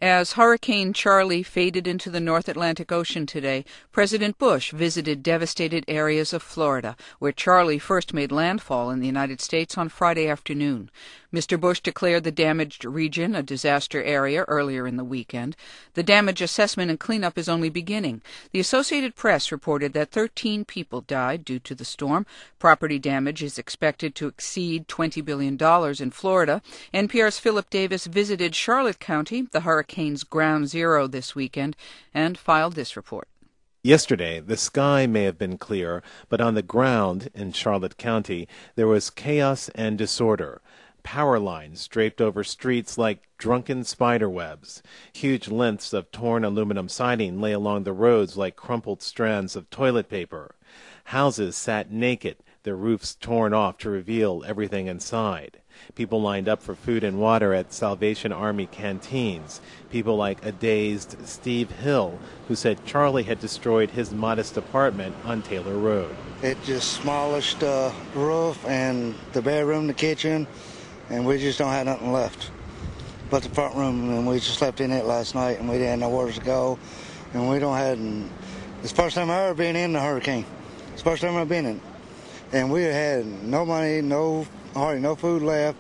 As Hurricane Charley faded into the North Atlantic Ocean today, President Bush visited devastated areas of Florida, where Charley first made landfall in the United States on Friday afternoon. Mr. Bush declared the damaged region a disaster area earlier in the weekend. The damage assessment and cleanup is only beginning. The Associated Press reported that 13 people died due to the storm. Property damage is expected to exceed $20 billion in Florida. NPR's Philip Davis visited Charlotte County, the hurricane's ground zero, this weekend, and filed this report. Yesterday, the sky may have been clear, but on the ground in Charlotte County, there was chaos and disorder. Power lines draped over streets like drunken spider webs. Huge lengths of torn aluminum siding lay along the roads like crumpled strands of toilet paper. Houses sat naked, their roofs torn off to reveal everything inside. People lined up for food and water at Salvation Army canteens. People like a dazed Steve Hill, who said Charley had destroyed his modest apartment on Taylor Road. It just smallished the roof and the bedroom, the kitchen, and we just don't have nothing left but the front room, and we just slept in it last night, and we didn't know where to go, and we don't have. It's the first time I've ever been in the hurricane. It's the first time I've been in, and we had no money, hardly no food left,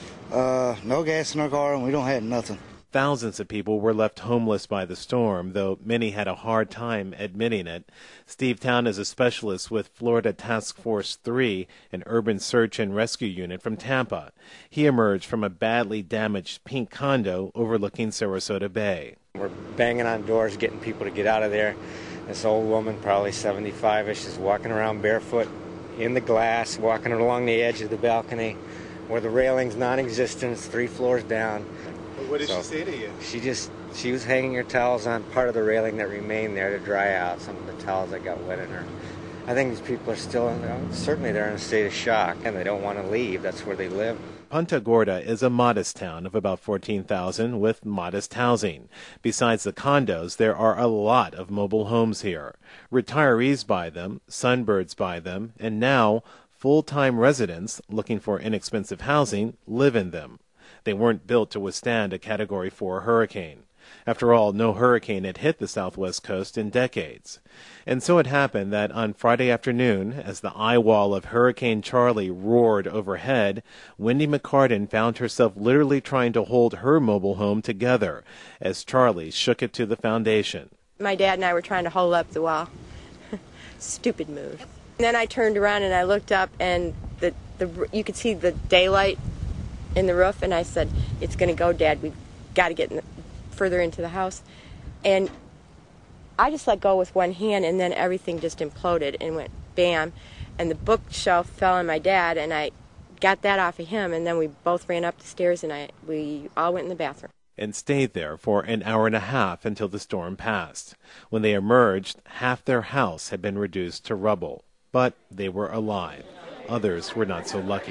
no gas in our car, and we don't have nothing. Thousands of people were left homeless by the storm, though many had a hard time admitting it. Steve Town is a specialist with Florida Task Force 3, an urban search and rescue unit from Tampa. He emerged from a badly damaged pink condo overlooking Sarasota Bay. We're banging on doors, getting people to get out of there. This old woman, probably 75-ish, is walking around barefoot in the glass, walking along the edge of the balcony where the railing's non-existent, 3 floors down. What did she say to you? She was hanging her towels on part of the railing that remained there to dry out some of the towels that got wet in her. I think these people are still, certainly they're in a state of shock, and they don't want to leave. That's where they live. Punta Gorda is a modest town of about 14,000 with modest housing. Besides the condos, there are a lot of mobile homes here. Retirees buy them, sunbirds buy them, and now full-time residents looking for inexpensive housing live in them. They weren't built to withstand a Category 4 hurricane. After all, no hurricane had hit the southwest coast in decades. And so it happened that on Friday afternoon, as the eye wall of Hurricane Charley roared overhead, Wendy McCartan found herself literally trying to hold her mobile home together as Charley shook it to the foundation. My dad and I were trying to hold up the wall. Stupid move. And then I turned around and I looked up, and you could see the daylight in the roof, and I said, "It's going to go, Dad. We've got to get further into the house." And I just let go with one hand, and then everything just imploded and went bam. And the bookshelf fell on my dad, and I got that off of him, and then we both ran up the stairs, and we all went in the bathroom. And stayed there for an hour and a half until the storm passed. When they emerged, half their house had been reduced to rubble. But they were alive. Others were not so lucky.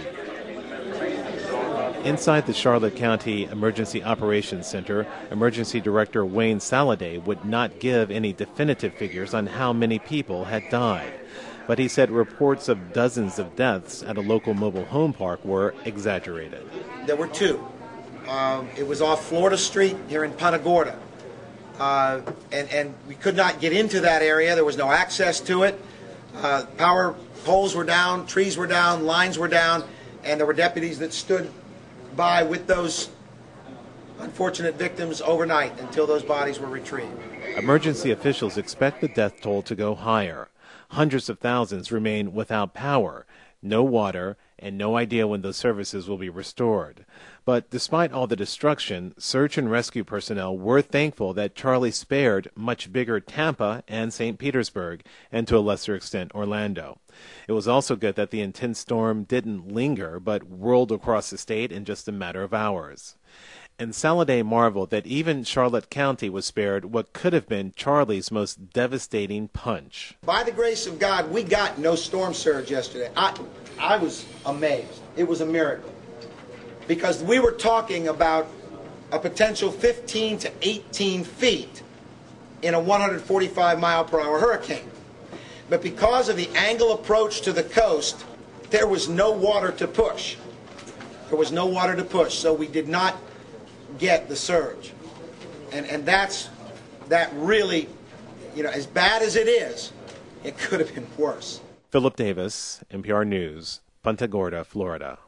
Inside the Charlotte County Emergency Operations Center, Emergency Director Wayne Saladay would not give any definitive figures on how many people had died. But he said reports of dozens of deaths at a local mobile home park were exaggerated. There were 2. It was off Florida Street here in Punta Gorda. And we could not get into that area. There was no access to it. Power poles were down, trees were down, lines were down, and there were deputies that stood by with those unfortunate victims overnight until those bodies were retrieved. Emergency officials expect the death toll to go higher. Hundreds of thousands remain without power, no water, and no idea when those services will be restored. But despite all the destruction, search and rescue personnel were thankful that Charley spared much bigger Tampa and St. Petersburg, and to a lesser extent Orlando. It was also good that the intense storm didn't linger, but whirled across the state in just a matter of hours. And Saladay marveled that even Charlotte County was spared what could have been Charley's most devastating punch. By the grace of God, we got no storm surge yesterday. I was amazed. It was a miracle. Because we were talking about a potential 15 to 18 feet in a 145-mile-per-hour hurricane. But because of the angle approach to the coast, there was no water to push. There was no water to push, so we did not get the surge. And that really, as bad as it is, it could have been worse. Philip Davis, NPR News, Punta Gorda, Florida.